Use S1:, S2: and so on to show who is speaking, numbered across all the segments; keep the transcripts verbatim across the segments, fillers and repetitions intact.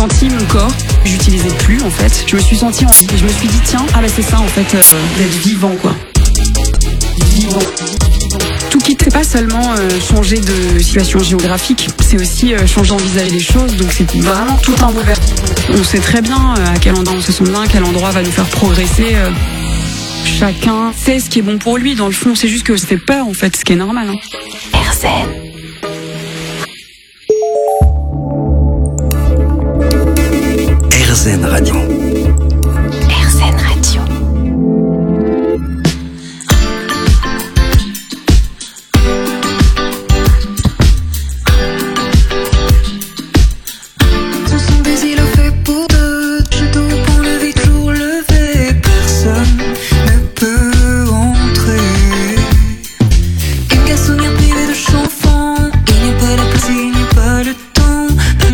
S1: senti mon corps. J'utilisais plus en fait. Je me suis sentie en vie. Et je me suis dit tiens, ah bah c'est ça en fait, euh, d'être vivant quoi. Vivant. Tout quitter, c'est pas seulement euh, changer de situation géographique, c'est aussi euh, changer d'envisager les choses. Donc c'est vraiment tout un revers. On sait très bien euh, à quel endroit on se sent bien, quel endroit va nous faire progresser. Euh, chacun sait ce qui est bon pour lui. Dans le fond, c'est juste que ça fait peur en fait, ce qui est normal. Hein.
S2: R Z N.
S3: R Z N Radio.
S2: R Z N Radio.
S4: Ce sont des îlots faits pour deux. Je dois pour le vide jour levé. Personne ne peut entrer. Une case souvenir privé de chauffant. Il n'y a pas la place, il n'y a pas le temps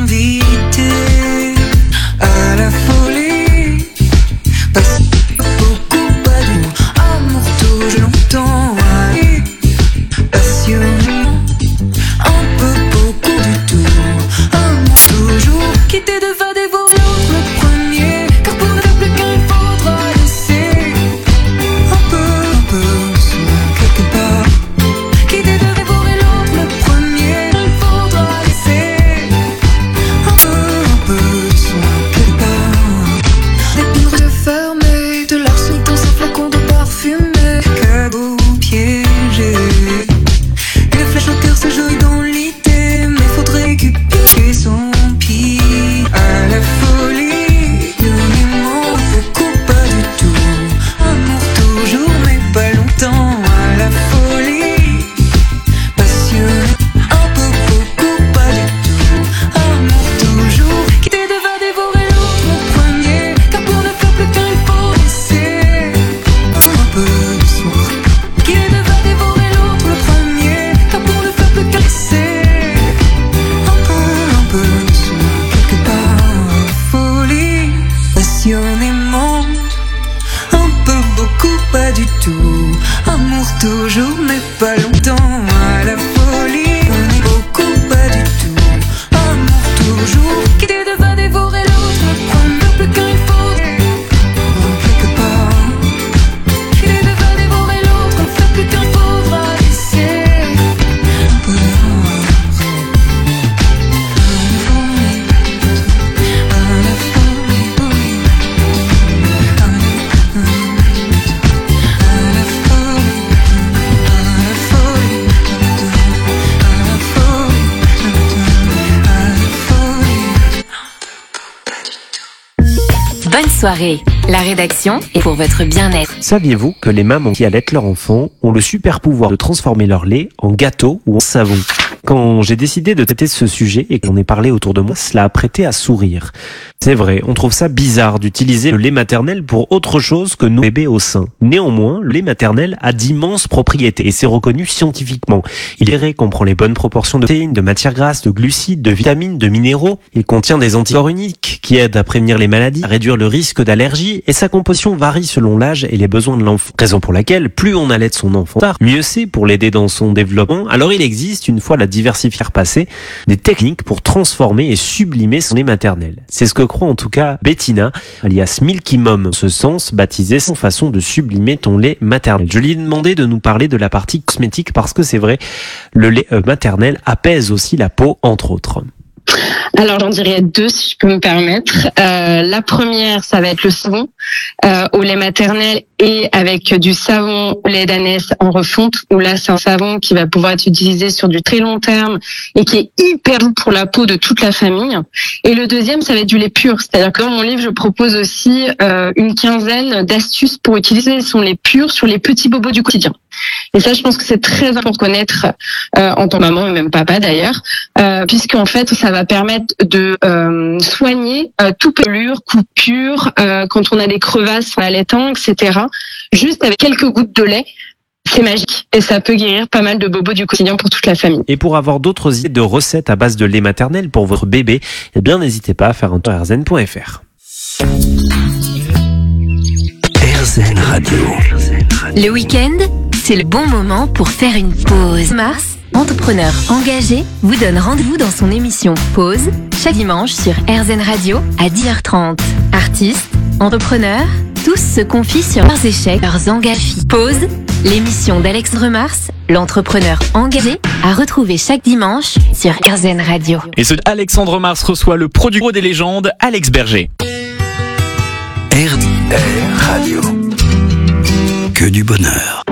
S4: d'inviter à la folie. Parce que beaucoup pas d'amour, amour toujours longtemps. Allez, passionnément, un peu beaucoup du tout. Amour toujours, quitter de va dévorer l'autre le premier. Car pour ne faire plus qu'un, il faudra laisser un peu, un peu soin quelque part. Quitter de dévorer l'autre le premier. Il faudra laisser un peu, un peu soin quelque part. Des pinces fermées, de l'arsenic dans un flacon de parfumé. Cadeau piégé. Une flèche au cœur se joue dans l'idée. Mais faudrait récupérer son pied. À la folie, uniment, beaucoup pas du tout. Amour toujours, mais pas longtemps. À la folie, passionné, un peu, beaucoup pas du tout. Amour toujours, quitter de va dévorer l'autre le premier. Car pour ne faire plus qu'un, il faut laisser un peu de soin. Quitter de va dévorer l'autre le premier. Car pour ne faire plus qu'un, laisser un peu, un peu de soin quelque part. Folie, passionnément, un peu, beaucoup pas du tout. Amour toujours, mais pas longtemps. À la folie, on est beaucoup pas du tout. Amour toujours, quitter de va dévorer l'autre le premier. Plus qu'un, il faut quelque part. Quitter de va dévorer l'autre, on fait plus qu'un, faudra laisser un peu à la folie, à la folie, à la
S2: Bonne soirée. La rédaction est pour votre bien-être.
S5: Saviez-vous que les mamans qui allaitent leur enfant ont le super pouvoir de transformer leur lait en gâteau ou en savon ? Quand j'ai décidé de traiter ce sujet et qu'on ait parlé autour de moi, cela a prêté à sourire. C'est vrai, on trouve ça bizarre d'utiliser le lait maternel pour autre chose que nos bébés au sein. Néanmoins, le lait maternel a d'immenses propriétés et c'est reconnu scientifiquement. Il est comprend les bonnes proportions de protéines, de matières grasses, de glucides, de vitamines, de minéraux. Il contient des anticorps uniques qui aident à prévenir les maladies, à réduire le risque d'allergie et sa composition varie selon l'âge et les besoins de l'enfant. Raison pour laquelle, plus on allaite son enfant tard, mieux c'est pour l'aider dans son développement. Alors il existe, une fois la diversifier passée, des techniques pour transformer et sublimer son lait maternel. C'est ce que croit en tout cas Bettina, alias Milky Mom, en ce sens baptisée son façon de sublimer ton lait maternel. Je lui ai demandé de nous parler de la partie cosmétique parce que c'est vrai, le lait maternel apaise aussi la peau, entre autres.
S6: Alors j'en dirais deux si je peux me permettre. Euh, la première, ça va être le savon euh, au lait maternel et avec du savon au lait d'ânesse en refonte, où là c'est un savon qui va pouvoir être utilisé sur du très long terme et qui est hyper doux pour la peau de toute la famille. Et le deuxième, ça va être du lait pur. C'est-à-dire que dans mon livre, je propose aussi euh, une quinzaine d'astuces pour utiliser son lait pur sur les petits bobos du quotidien. Et ça, je pense que c'est très important de connaître euh, en tant que maman et même papa d'ailleurs, euh, puisque en fait, ça va permettre de euh, soigner euh, toute pelure, coupure, euh, quand on a des crevasses en allaitant, et cetera. Juste avec quelques gouttes de lait, c'est magique et ça peut guérir pas mal de bobos du quotidien pour toute la famille.
S5: Et pour avoir d'autres idées de recettes à base de lait maternel pour votre bébé, eh bien n'hésitez pas à faire un tour r z n point f r.
S3: R Z N Radio.
S2: Le week-end, c'est le bon moment pour faire une pause. Mars, Entrepreneur engagé vous donne rendez-vous dans son émission Pause, chaque dimanche sur R Z N Radio à dix heures trente. Artistes, entrepreneurs, tous se confient sur leurs échecs, leurs engagements. Pause, l'émission d'Alexandre Mars, l'entrepreneur engagé, à retrouver chaque dimanche sur R Z N Radio.
S7: Et ce Alexandre Mars reçoit le producteur des légendes, Alex Berger.
S3: R R Radio. Que du bonheur.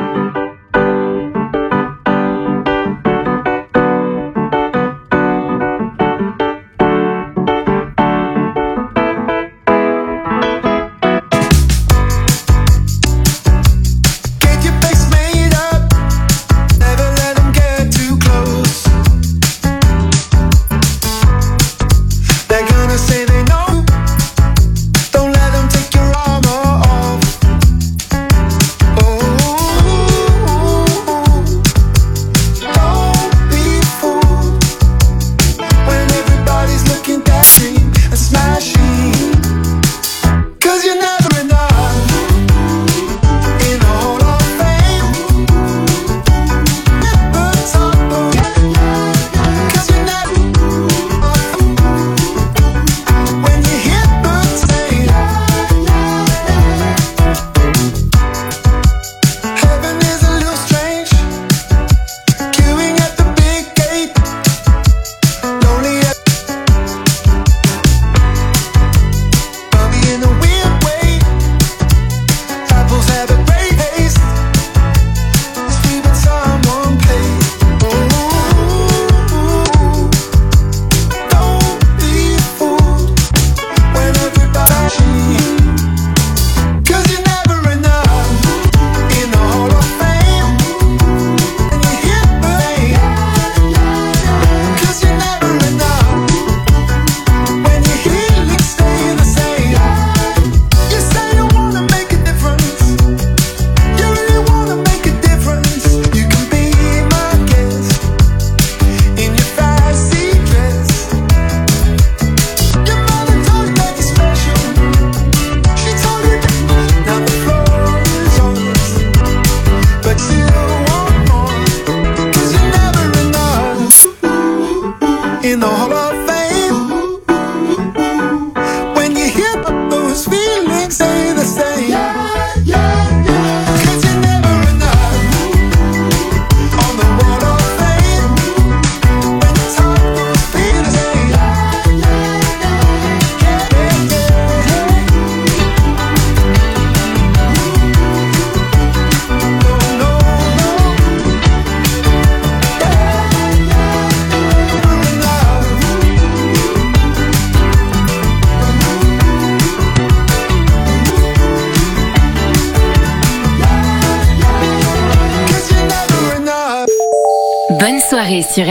S2: Bonne soirée sur